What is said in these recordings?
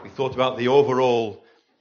We thought about the overall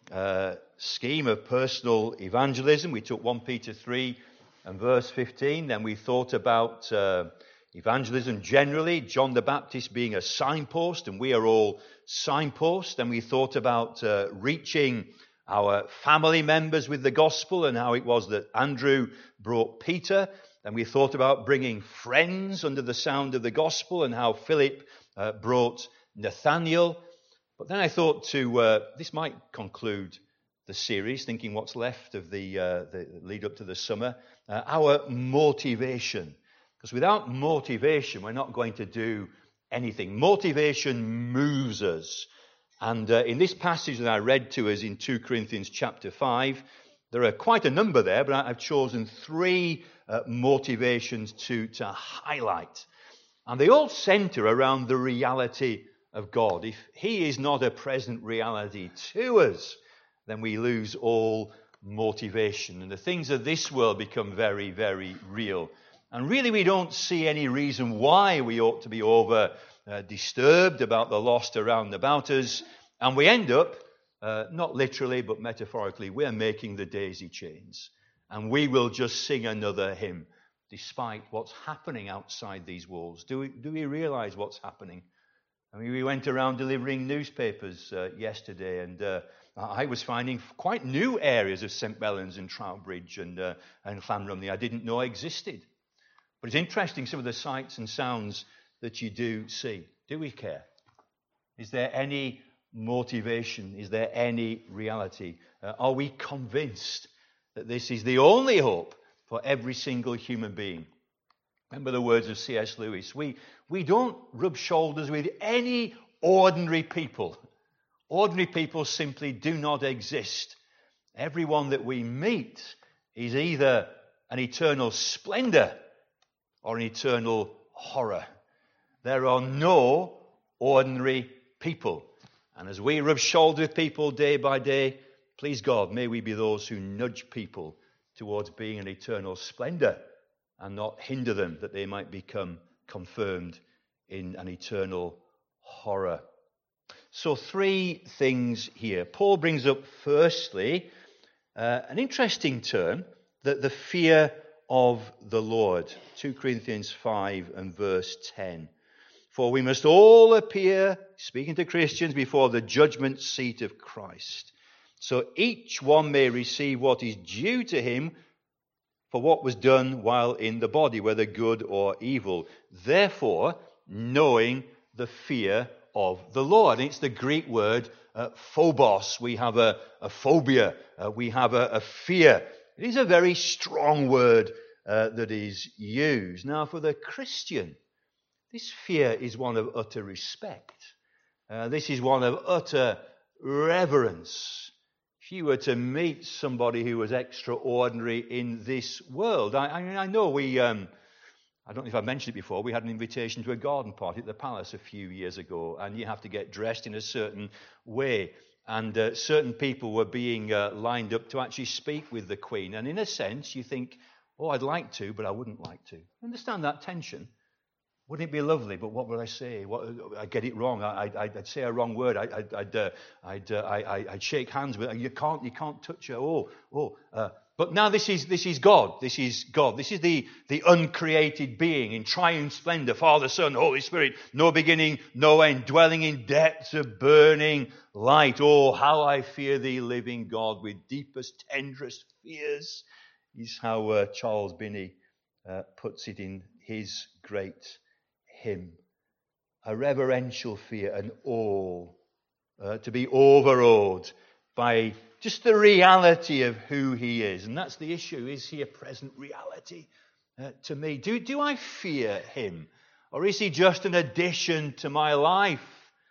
scheme of personal evangelism. We took 1 Peter 3 and verse 15. Then we thought about evangelism generally, John the Baptist being a signpost, and we are all signposts. Then we thought about reaching our family members with the gospel and how it was that Andrew brought Peter. Then we thought about bringing friends under the sound of the gospel and how Philip brought Nathaniel. But then I thought this might conclude the series, thinking what's left of the lead up to the summer, our motivation. Because without motivation, we're not going to do anything. Motivation moves us. And in this passage that I read to us in 2 Corinthians chapter 5, there are quite a number there, but I've chosen 3 motivations to highlight. And they all center around the reality of God. If He is not a present reality to us, then we lose all motivation. And the things of this world become very, very real. And really we don't see any reason why we ought to be disturbed about the lost around about us. And we end up, not literally but metaphorically, we're making the daisy chains. And we will just sing another hymn despite what's happening outside these walls. Do we realize what's happening? I mean, we went around delivering newspapers yesterday, and I was finding quite new areas of St. Mellons and Trowbridge and Llanrumney I didn't know existed. But it's interesting, some of the sights and sounds that you do see. Do we care? Is there any motivation? Is there any reality? Are we convinced that this is the only hope for every single human being? Remember the words of C.S. Lewis. We don't rub shoulders with any ordinary people. Ordinary people simply do not exist. Everyone that we meet is either an eternal splendor or an eternal horror. There are no ordinary people. And as we rub shoulders with people day by day, please God, may we be those who nudge people towards being an eternal splendor and not hinder them that they might become confirmed in an eternal horror. So 3 things here. Paul brings up firstly an interesting term, the fear of the Lord. 2 Corinthians 5 and verse 10. For we must all appear, speaking to Christians, before the judgment seat of Christ. So each one may receive what is due to him for what was done while in the body, whether good or evil. Therefore, knowing the fear of the Lord. And it's the Greek word phobos. We have a phobia. We have a fear. It is a very strong word that is used. Now, for the Christian, this fear is one of utter respect. This is one of utter reverence. If you were to meet somebody who was extraordinary in this world, I know I don't know if I mentioned it before, we had an invitation to a garden party at the Palace a few years ago, and you have to get dressed in a certain way. And certain people were being lined up to actually speak with the Queen. And in a sense, you think, oh, I'd like to, but I wouldn't like to. Understand that tension? Wouldn't it be lovely? But what would I say? I'd get it wrong. I'd say a wrong word. I'd shake hands with her. You can't touch her. But now this is God. This is God. This is the uncreated being in triune splendor, Father, Son, Holy Spirit, no beginning, no end, dwelling in depths of burning light. Oh, how I fear thee, living God, with deepest, tenderest fears, is how Charles Binney puts it in his great hymn. A reverential fear, an awe, to be overawed by just the reality of who he is. And that's the issue. Is he a present reality to me? Do I fear him? Or is he just an addition to my life?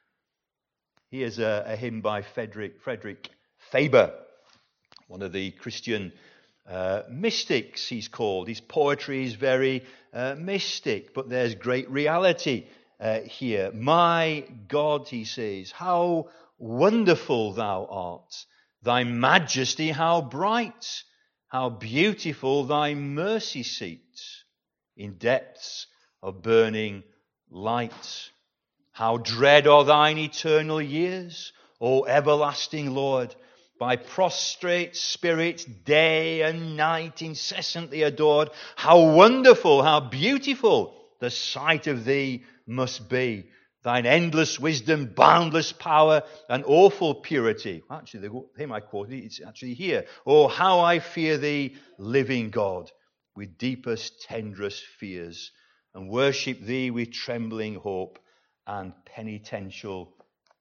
Here's a hymn by Frederick Faber, one of the Christian mystics he's called. His poetry is very mystic, but there's great reality here. My God, he says, how wonderful thou art. Thy majesty, how bright, how beautiful thy mercy seat in depths of burning light. How dread are thine eternal years, O everlasting Lord, by prostrate spirits day and night incessantly adored. How wonderful, how beautiful the sight of thee must be. Thine endless wisdom, boundless power, and awful purity. Actually, the hymn I quoted, it's actually here. Oh, how I fear thee, living God, with deepest, tenderest fears, and worship thee with trembling hope and penitential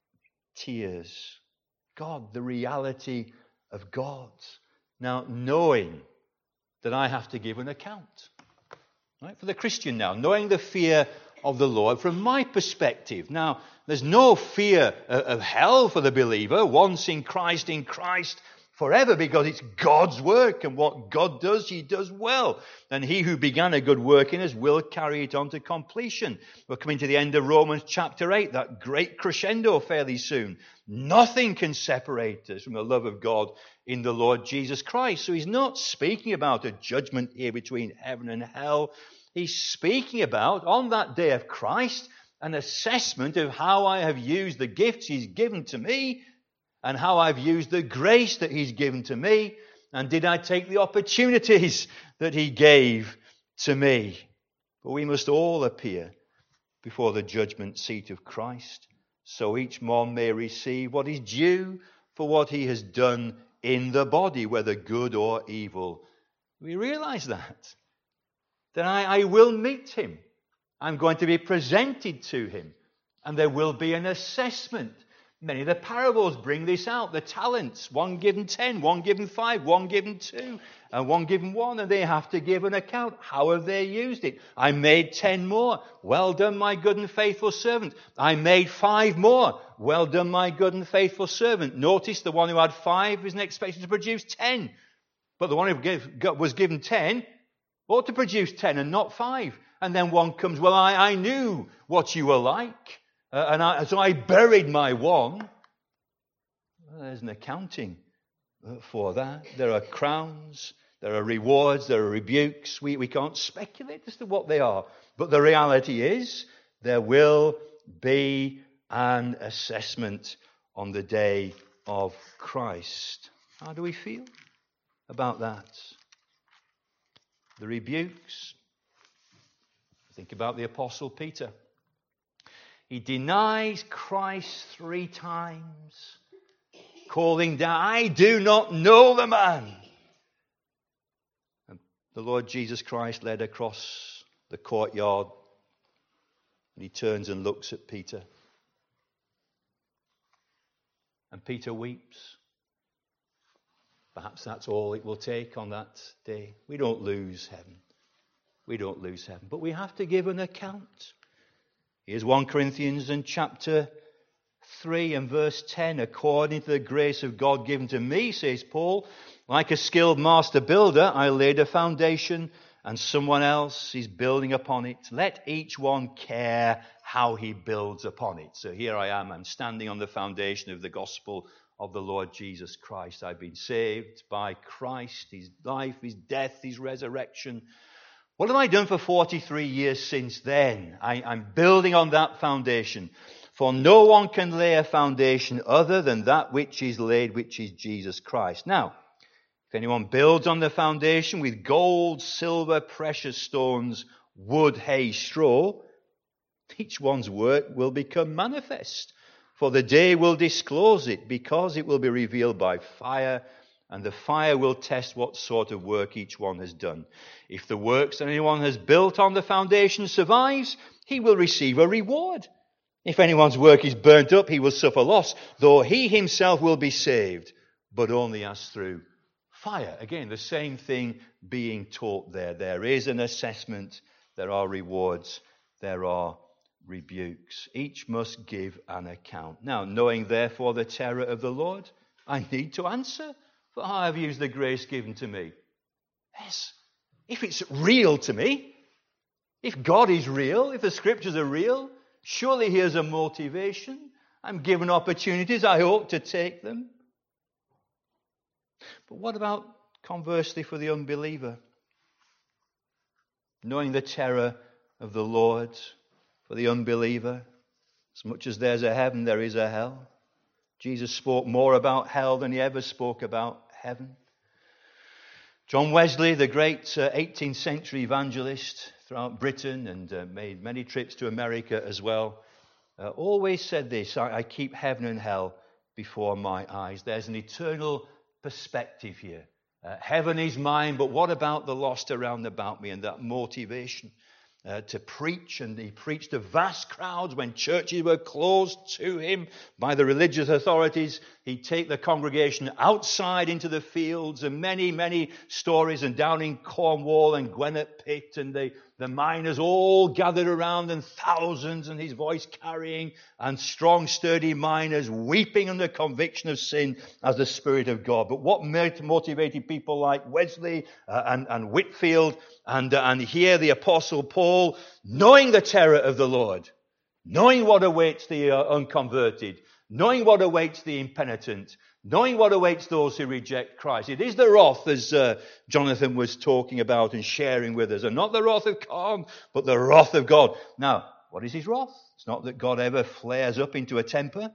tears. God, the reality of God. Now, knowing that I have to give an account. Right? For the Christian now, knowing the fear of the Lord from my perspective. Now, there's no fear of hell for the believer, once in Christ forever, because it's God's work, and what God does, he does well. And he who began a good work in us will carry it on to completion. We're coming to the end of Romans chapter 8, that great crescendo fairly soon. Nothing can separate us from the love of God in the Lord Jesus Christ. So he's not speaking about a judgment here between heaven and hell. He's speaking about, on that day of Christ, an assessment of how I have used the gifts he's given to me, and how I've used the grace that he's given to me, and did I take the opportunities that he gave to me. But we must all appear before the judgment seat of Christ, so each one may receive what is due for what he has done in the body, whether good or evil. We realize that I will meet him. I'm going to be presented to him, and there will be an assessment. Many of the parables bring this out. The talents, one given 10, one given 5, one given 2, and one given 1, and they have to give an account. How have they used it? I made 10 more. Well done, my good and faithful servant. I made 5 more. Well done, my good and faithful servant. Notice the one who had 5 isn't expected to produce 10. But the one who was given 10 ought to produce 10 and not 5. And then one comes, well, I knew what you were like. So I buried my 1. Well, there's an accounting for that. There are crowns, there are rewards, there are rebukes. We can't speculate as to what they are. But the reality is there will be an assessment on the day of Christ. How do we feel about that? The rebukes. Think about the Apostle Peter. He denies Christ 3 times, calling down, I do not know the man. And the Lord Jesus Christ led across the courtyard, and he turns and looks at Peter. And Peter weeps. Perhaps that's all it will take on that day. We don't lose heaven. We don't lose heaven. But we have to give an account. Here's 1 Corinthians and chapter 3 and verse 10. According to the grace of God given to me, says Paul, like a skilled master builder, I laid a foundation and someone else is building upon it. Let each one care how he builds upon it. So here I am. I'm standing on the foundation of the gospel of the Lord Jesus Christ. I've been saved by Christ, his life, his death, his resurrection. What have I done for 43 years since then? I'm building on that foundation. For no one can lay a foundation other than that which is laid, which is Jesus Christ. Now, if anyone builds on the foundation with gold, silver, precious stones, wood, hay, straw, each one's work will become manifest. For the day will disclose it, because it will be revealed by fire, and the fire will test what sort of work each one has done. If the works that anyone has built on the foundation survives, he will receive a reward. If anyone's work is burnt up, he will suffer loss, though he himself will be saved, but only as through fire. Again, the same thing being taught there. There is an assessment, there are rewards, there are rebukes. Each must give an account. Now, knowing therefore the terror of the Lord, I need to answer for how I've used the grace given to me. Yes, if it's real to me, if God is real, if the scriptures are real, surely here's a motivation. I'm given opportunities, I ought to take them. But what about, conversely, for the unbeliever? Knowing the terror of the Lord, for the unbeliever, as much as there's a heaven, there is a hell. Jesus spoke more about hell than he ever spoke about heaven. John Wesley, the great 18th century evangelist throughout Britain and made many trips to America as well, always said this: I keep heaven and hell before my eyes. There's an eternal perspective here. Heaven is mine, but what about the lost around about me? And that motivation to preach. And he preached to vast crowds when churches were closed to him by the religious authorities. He'd take the congregation outside into the fields, and many, many stories. And down in Cornwall and Gwenet Pit, and the miners all gathered around, and thousands, and his voice carrying, and strong, sturdy miners weeping under conviction of sin as the Spirit of God. But what motivated people like Wesley and Whitfield and here the Apostle Paul, knowing the terror of the Lord, knowing what awaits the unconverted, knowing what awaits the impenitent, knowing what awaits those who reject Christ. It is the wrath, as Jonathan was talking about and sharing with us, and not the wrath of God, but the wrath of God. Now, what is his wrath? It's not that God ever flares up into a temper.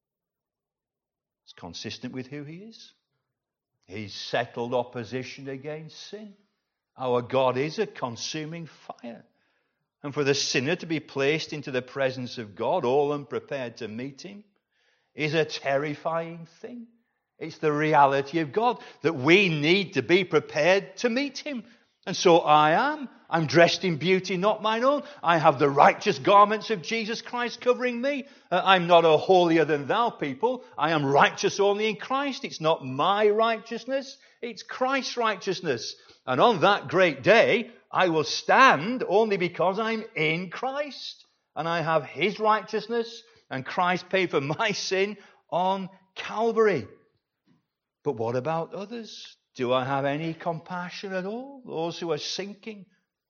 It's consistent with who he is. He's settled opposition against sin. Our God is a consuming fire. And for the sinner to be placed into the presence of God, all unprepared to meet him, is a terrifying thing. It's the reality of God that we need to be prepared to meet him. And so I am. I'm dressed in beauty, not mine own. I have the righteous garments of Jesus Christ covering me. I'm not a holier than thou people. I am righteous only in Christ. It's not my righteousness. It's Christ's righteousness. And on that great day, I will stand only because I'm in Christ. And I have his righteousness, and Christ paid for my sin on Calvary. But what about others? Do I have any compassion at all? Those who are sinking?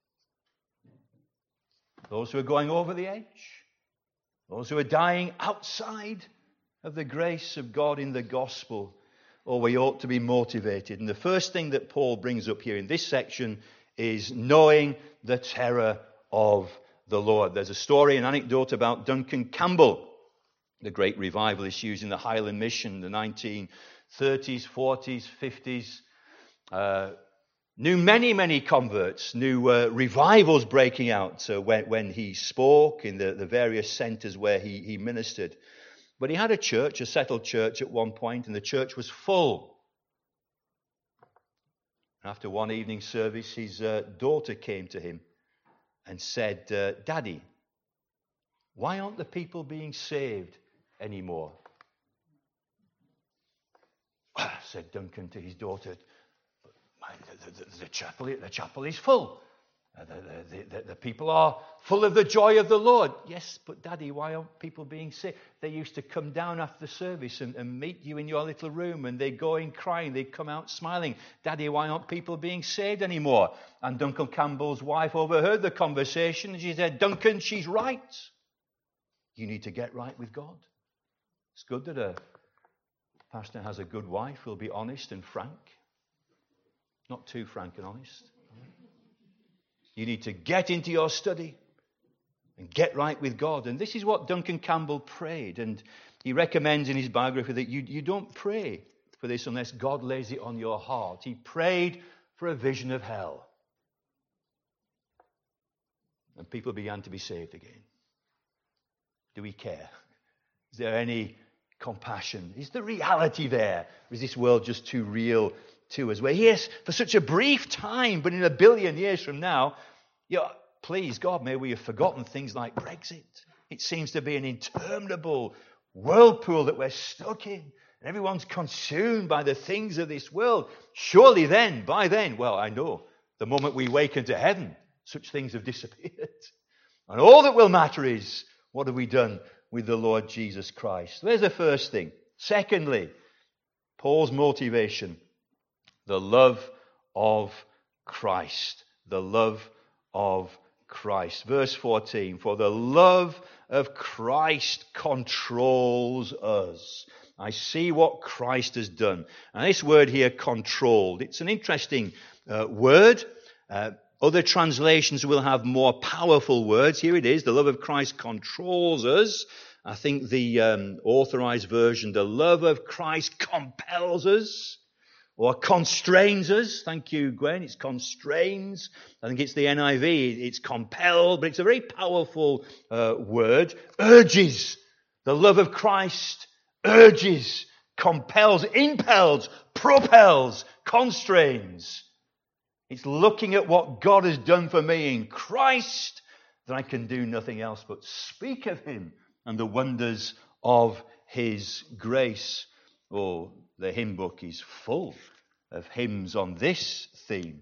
Those who are going over the edge? Those who are dying outside of the grace of God in the gospel? Or we ought to be motivated. And the first thing that Paul brings up here in this section is knowing the terror of the Lord. There's a story, an anecdote about Duncan Campbell, the great revivalist using the Highland Mission, the 1930s, 40s, 50s. Knew many, many converts, knew revivals breaking out when he spoke in the various centers where he ministered. But he had a church, a settled church at one point, and the church was full. After one evening service, his daughter came to him and said, Daddy, why aren't the people being saved anymore? Said Duncan to his daughter, the chapel is full. The people are full of the joy of the Lord. Yes, but Daddy, why aren't people being saved? They used to come down after the service and meet you in your little room, and they'd go in crying, they'd come out smiling. Daddy, why aren't people being saved anymore? And Duncan Campbell's wife overheard the conversation, and she said, Duncan, she's right. You need to get right with God. It's good that a pastor has a good wife who'll be honest and frank. Not too frank and honest. You need to get into your study and get right with God. And this is what Duncan Campbell prayed. And he recommends in his biography that you don't pray for this unless God lays it on your heart. He prayed for a vision of hell. And people began to be saved again. Do we care? Is there any compassion? Is the reality there? Or is this world just too real to us? We're here for such a brief time, but in 1 billion years from now, please God, may we have forgotten things like Brexit. It seems to be an interminable whirlpool that we're stuck in. And everyone's consumed by the things of this world. Surely then, by then, well, I know, the moment we wake into heaven, such things have disappeared. And all that will matter is, what have we done with the Lord Jesus Christ? There's the first thing. Secondly, Paul's motivation. The love of Christ. The love of Christ. Verse 14. For the love of Christ controls us. I see what Christ has done. And this word here, controlled, it's an interesting word. Other translations will have more powerful words. Here it is. The love of Christ controls us. I think the authorized version, the love of Christ compels us or constrains us. Thank you, Gwen. It's constrains. I think it's the NIV. It's compelled, but it's a very powerful word. Urges. The love of Christ urges, compels, impels, propels, constrains. It's looking at what God has done for me in Christ that I can do nothing else but speak of him and the wonders of his grace. Oh, the hymn book is full of hymns on this theme.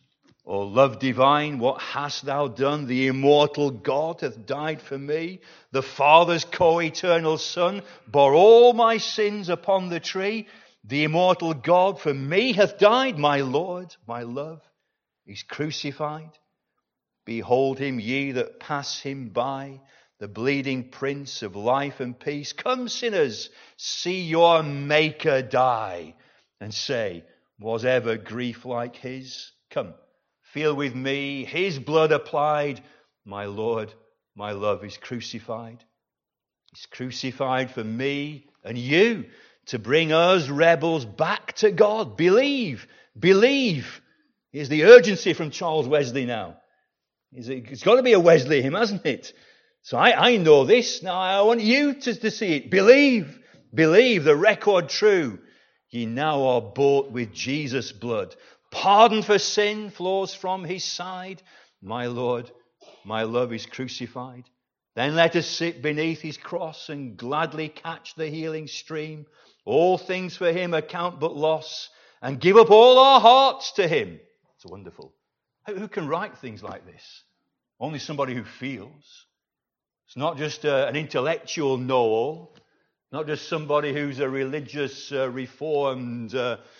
O love divine, what hast thou done? The immortal God hath died for me. The Father's co-eternal Son bore all my sins upon the tree. The immortal God for me hath died. My Lord, my love, is crucified. Behold him, ye that pass him by, the bleeding Prince of life and peace. Come, sinners, see your Maker die, and say, was ever grief like his? Come, feel with me his blood applied. My Lord, my love is crucified. He's crucified for me and you to bring us rebels back to God. Believe, believe. Here's the urgency from Charles Wesley now. It's got to be a Wesley hymn, hasn't it? So I know this. Now I want you to see it. Believe, believe the record true. Ye now are bought with Jesus' blood. Pardon for sin flows from his side. My Lord, my love is crucified. Then let us sit beneath his cross and gladly catch the healing stream. All things for him account but loss, and give up all our hearts to him. It's wonderful. Who can write things like this? Only somebody who feels. It's not just an intellectual know-all. Not just somebody who's a religious, reformed,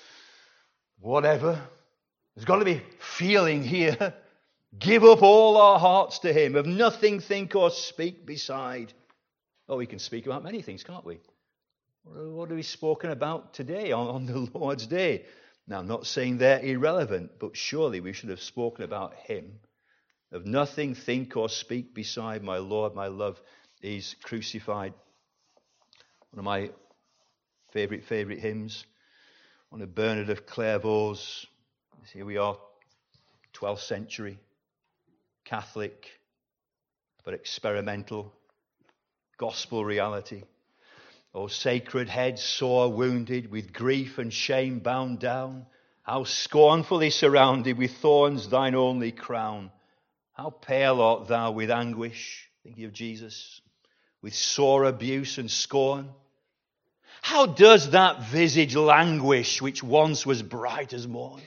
whatever. There's got to be feeling here. Give up all our hearts to him. Of nothing think or speak beside. Oh, we can speak about many things, can't we? What have we spoken about today on the Lord's Day? Now, I'm not saying they're irrelevant, but surely we should have spoken about him. Of nothing think or speak beside my Lord, my love is crucified. One of my favourite hymns, one of Bernard of Clairvaux's. Here we are, 12th century, Catholic, but experimental, gospel reality. O sacred head, sore wounded, with grief and shame bound down, how scornfully surrounded with thorns thine only crown. How pale art thou with anguish, thinking of Jesus, with sore abuse and scorn. How does that visage languish which once was bright as morn?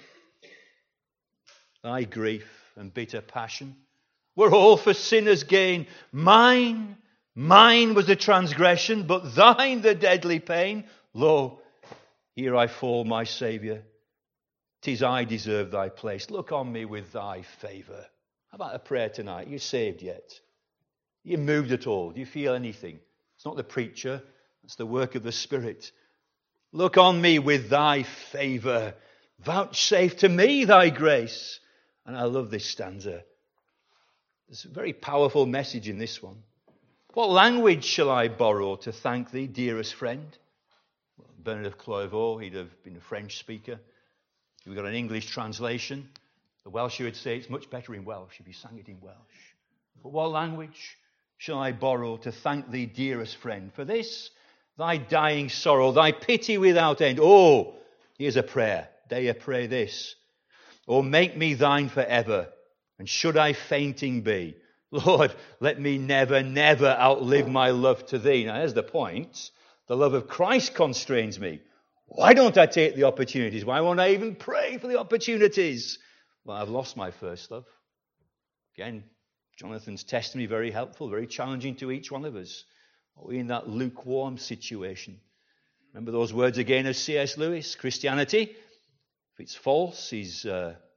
Thy grief and bitter passion were all for sinners' gain. Mine was the transgression, but thine the deadly pain. Lo, here I fall, my Saviour. 'Tis I deserve thy place. Look on me with thy favour. How about a prayer tonight? Are you saved yet? Are you moved at all? Do you feel anything? It's not the preacher. It's the work of the Spirit. Look on me with thy favour. Vouchsafe to me thy grace. And I love this stanza. There's a very powerful message in this one. What language shall I borrow to thank thee, dearest friend? Well, Bernard of Clairvaux, he'd have been a French speaker. We've got an English translation. The Welsh would say it's much better in Welsh if you sang it in Welsh. But what language shall I borrow to thank thee, dearest friend, for this, thy dying sorrow, thy pity without end? Oh, here's a prayer. Dare you pray this? Oh, make me thine forever, and should I fainting be, Lord, let me never, never outlive my love to thee. Now, there's the point. The love of Christ constrains me. Why don't I take the opportunities? Why won't I even pray for the opportunities? Well, I've lost my first love. Again, Jonathan's testimony, very helpful, very challenging to each one of us. Are we in that lukewarm situation? Remember those words again of C.S. Lewis? Christianity, if it's false, is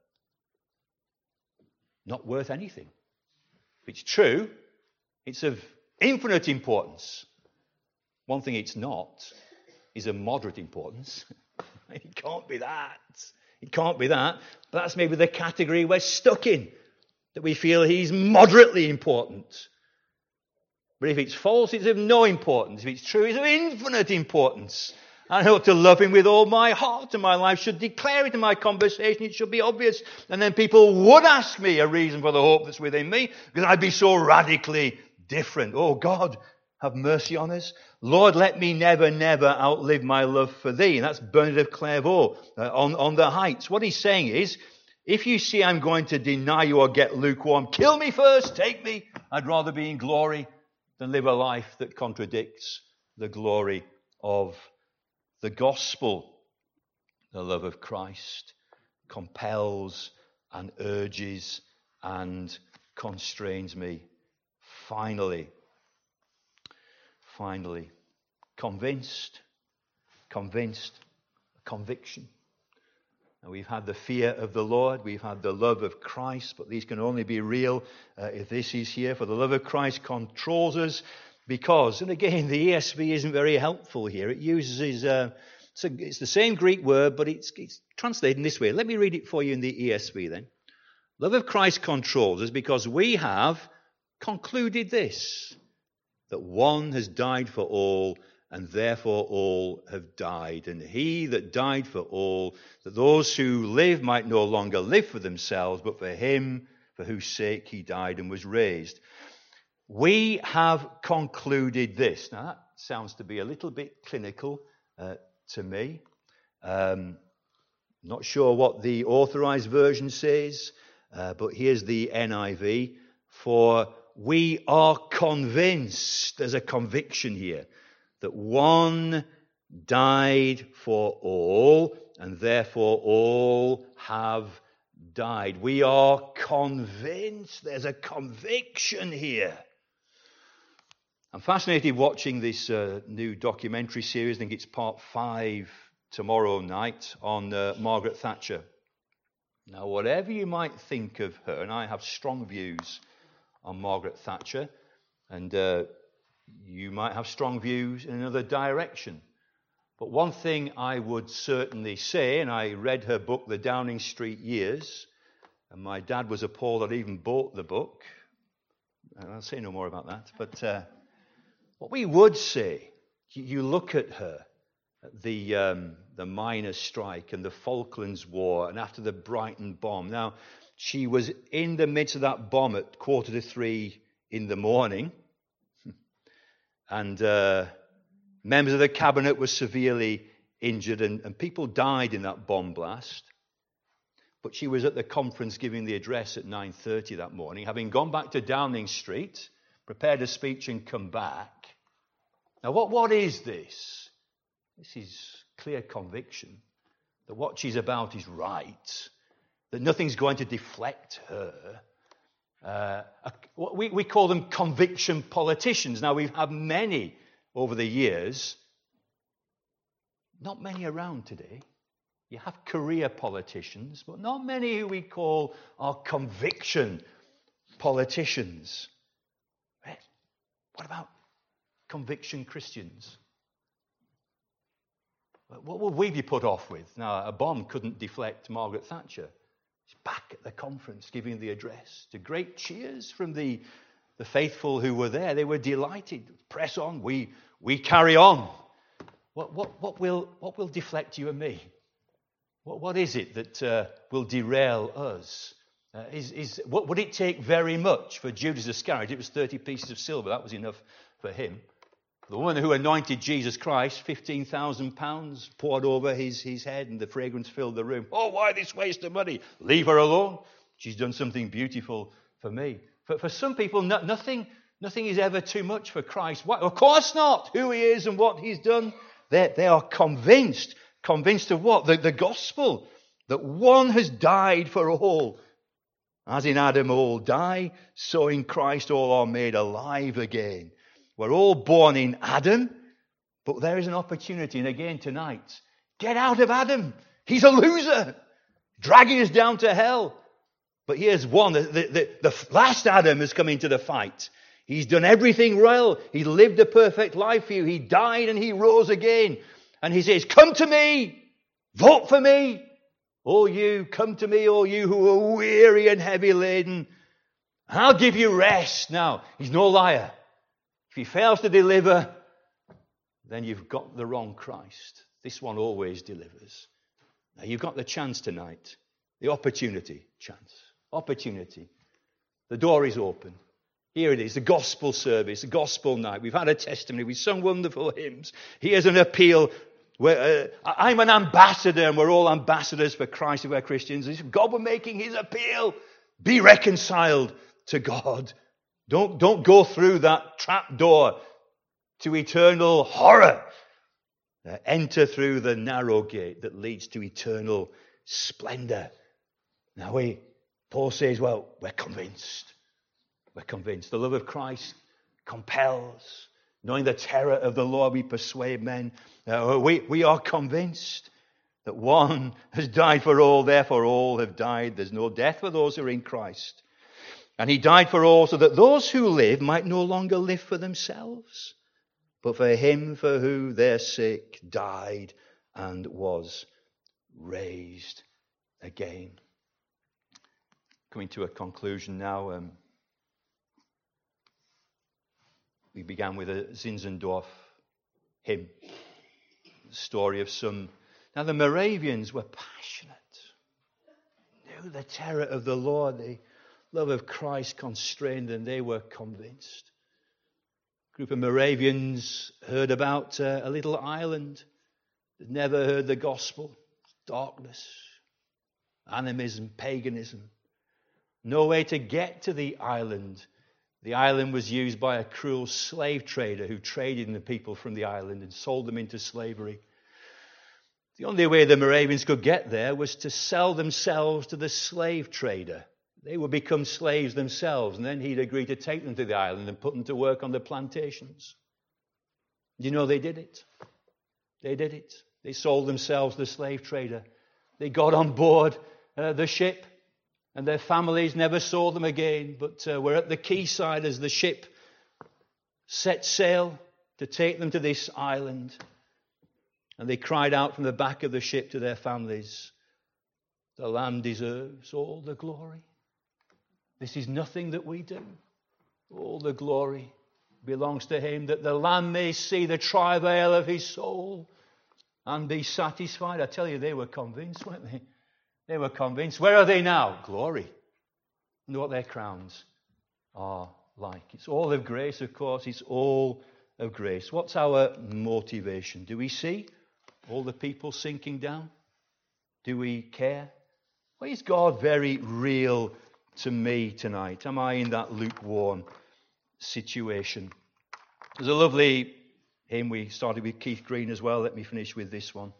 not worth anything. If it's true, it's of infinite importance. One thing it's not is of moderate importance. It can't be that. It can't be that. But that's maybe the category we're stuck in, that we feel he's moderately important. But if it's false, it's of no importance. If it's true, it's of infinite importance. I ought to love him with all my heart, and my life should declare it in my conversation. It should be obvious. And then people would ask me a reason for the hope that's within me, because I'd be so radically different. Oh God, have mercy on us. Lord, let me never, never outlive my love for thee. And that's Bernard of Clairvaux on the Heights. What he's saying is, if you see I'm going to deny you or get lukewarm, kill me first, take me. I'd rather be in glory than live a life that contradicts the glory of the gospel. The love of Christ compels and urges and constrains me. Finally, convinced, conviction. And we've had the fear of the Lord, we've had the love of Christ, but these can only be real if this is here. For the love of Christ controls us because, and again, the ESV isn't very helpful here. It uses, it's the same Greek word, but it's translated in this way. Let me read it for you in the ESV then. Love of Christ controls us because we have concluded this, that one has died for all, and therefore all have died. And he that died for all, that those who live might no longer live for themselves, but for him for whose sake he died and was raised. We have concluded this. Now that sounds to be a little bit clinical to me. Not sure what the authorized version says, but here's the NIV. For we are convinced, there's a conviction here, that one died for all, and therefore all have died. We are convinced. There's a conviction here. I'm fascinated watching this new documentary series. I think it's part 5 tomorrow night on Margaret Thatcher. Now, whatever you might think of her, and I have strong views on Margaret Thatcher, and you might have strong views in another direction. But one thing I would certainly say, and I read her book, The Downing Street Years, and my dad was appalled I'd even bought the book. And I'll say no more about that. But what we would say, you look at her, the miners' strike and the Falklands War, and after the Brighton bomb. Now, she was in the midst of that bomb at 2:45 in the morning. And members of the cabinet were severely injured, and people died in that bomb blast. But she was at the conference giving the address at 9:30 that morning, having gone back to Downing Street, prepared a speech and come back. Now, what is this? This is clear conviction that what she's about is right, that nothing's going to deflect her. We call them conviction politicians. Now, we've had many over the years. Not many around today. You have career politicians, but not many who we call our conviction politicians. Right? What about conviction Christians? What would we be put off with? Now, a bomb couldn't deflect Margaret Thatcher. She's back at the conference giving the address to great cheers from the faithful who were there. They were delighted. Press on. We carry on. What will deflect you and me? What is it that will derail us? What would it take very much for Judas Iscariot? It was 30 pieces of silver. That was enough for him. The woman who anointed Jesus Christ, £15,000 poured over his head, and the fragrance filled the room. Oh, why this waste of money? Leave her alone. She's done something beautiful for me. For some people, nothing is ever too much for Christ. Why? Of course not. Who he is and what he's done. They are convinced. Convinced of what? The gospel. That one has died for all. As in Adam all die, so in Christ all are made alive again. We're all born in Adam, but there is an opportunity. And again tonight, get out of Adam. He's a loser, dragging us down to hell. But here's one. The last Adam has come into the fight. He's done everything well. He lived a perfect life for you. He died and he rose again. And he says, come to me. Vote for me. All you, come to me, all you who are weary and heavy laden. And I'll give you rest. Now, he's no liar. If he fails to deliver, then you've got the wrong Christ. This one always delivers. Now, you've got the chance tonight, the opportunity. The door is open. Here it is, the gospel service, the gospel night. We've had a testimony. We've sung wonderful hymns. Here's an appeal. I'm an ambassador, and we're all ambassadors for Christ if we're Christians. If God were making his appeal, be reconciled to God. Don't go through that trap door to eternal horror. Enter through the narrow gate that leads to eternal splendor. Now Paul says, well, we're convinced. We're convinced. The love of Christ compels. Knowing the terror of the Lord, we persuade men. We are convinced that one has died for all, therefore all have died. There's no death for those who are in Christ. And he died for all so that those who live might no longer live for themselves, but for him for who their sake died and was raised again. Coming to a conclusion now. We began with a Zinzendorf hymn, the story of some. Now the Moravians were passionate, knew the terror of the Lord, the love of Christ constrained them. They were convinced. A group of Moravians heard about a little island that never heard the gospel. Darkness, animism, paganism. No way to get to the island. The island was used by a cruel slave trader who traded in the people from the island and sold them into slavery. The only way the Moravians could get there was to sell themselves to the slave trader. They would become slaves themselves, and then he'd agree to take them to the island and put them to work on the plantations. You know, they did it. They did it. They sold themselves to the slave trader. They got on board the ship. And their families never saw them again, but were at the quayside as the ship set sail to take them to this island. And they cried out from the back of the ship to their families, "The Lamb deserves all the glory. This is nothing that we do. All the glory belongs to him, that the Lamb may see the travail of his soul and be satisfied." I tell you, they were convinced, weren't they? They were convinced. Where are they now? Glory. And what their crowns are like. It's all of grace, of course. It's all of grace. What's our motivation? Do we see all the people sinking down? Do we care? Well, is God very real to me tonight? Am I in that lukewarm situation? There's a lovely hymn. We started with Keith Green as well. Let me finish with this one.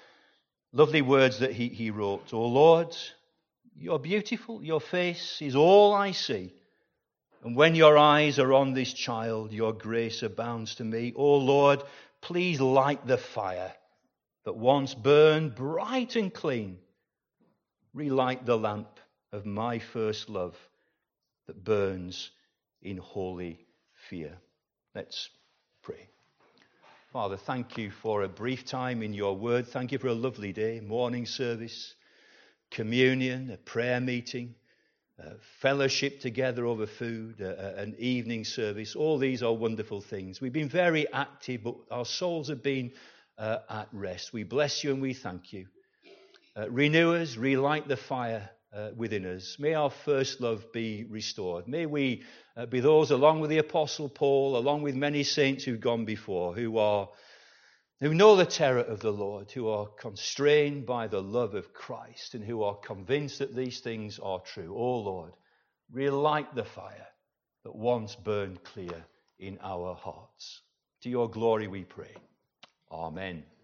Lovely words that he wrote. "O Lord, you're beautiful. Your face is all I see. And when your eyes are on this child, your grace abounds to me. O Lord, please light the fire that once burned bright and clean. Relight the lamp of my first love that burns in holy fear." Let's pray. Father, thank you for a brief time in your word. Thank you for a lovely day, morning service, communion, a prayer meeting, fellowship together over food, an evening service. All these are wonderful things. We've been very active, but our souls have been at rest. We bless you and we thank you. Renew us, relight the fire within us. May our first love be restored. May we be those, along with the Apostle Paul, along with many saints who've gone before, who know the terror of the Lord, who are constrained by the love of Christ, and who are convinced that these things are true. Oh Lord, relight the fire that once burned clear in our hearts. To your glory we pray. Amen.